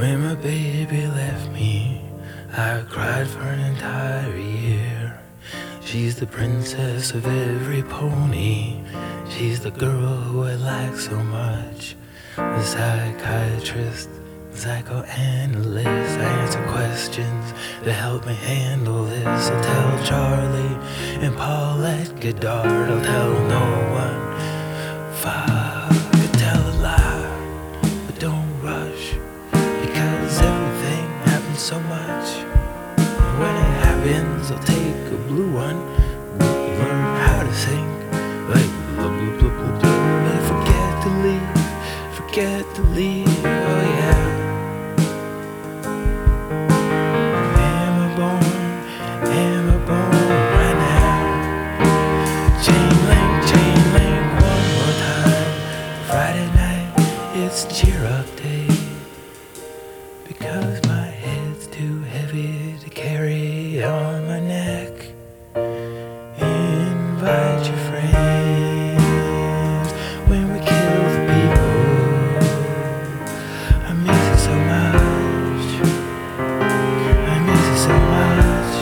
When my baby left me, I cried for an entire year. She's the princess of every pony. She's the girl who I like so much. The psychiatrist, psychoanalyst. I answer questions that help me handle this. I'll tell Charlie and Paulette Goddard. I'll tell no one. Fuck, I tell a lie, but don't rush, because everything happens so much. And when it happens, I'll take a blue one, learn how to sing like blah blah blah blah blah. Forget to leave, forget to leave. Oh yeah. Am I born right now? Chain link one more time. Friday night, it's cheer up day, because my head's too heavy to carry on my neck. Invite your friends when we kill the people. I miss it so much. I miss it so much.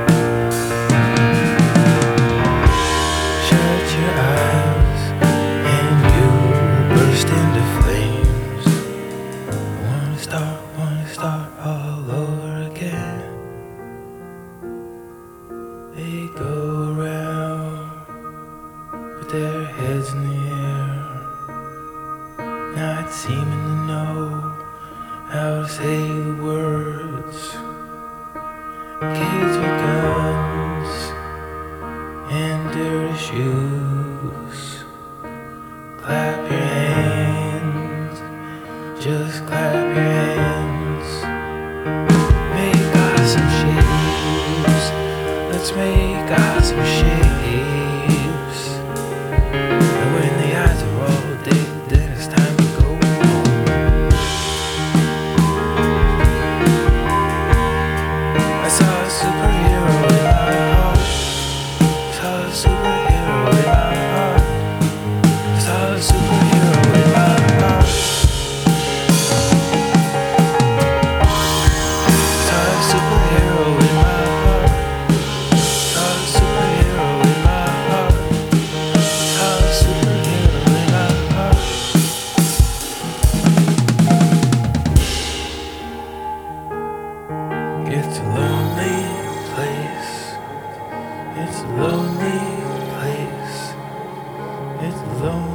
Shut your eyes and you burst into flames. I wanna start all over again. They go around with their heads in the air, not seeming to know how to say the words. Kids with guns and dirty shoes. Clap your hands, just clap your hands. Make awesome shapes, let's make awesome shapes. And when the eyes are all dead, then it's time to go home. I saw a superhero in my heart. Saw a superhero in my heart. Saw a superhero in my heart. Saw a superhero in my heart. Saw a superhero in my heart. Saw a superhero in my heart. It's a lonely place. It's a lonely place. It's a lonely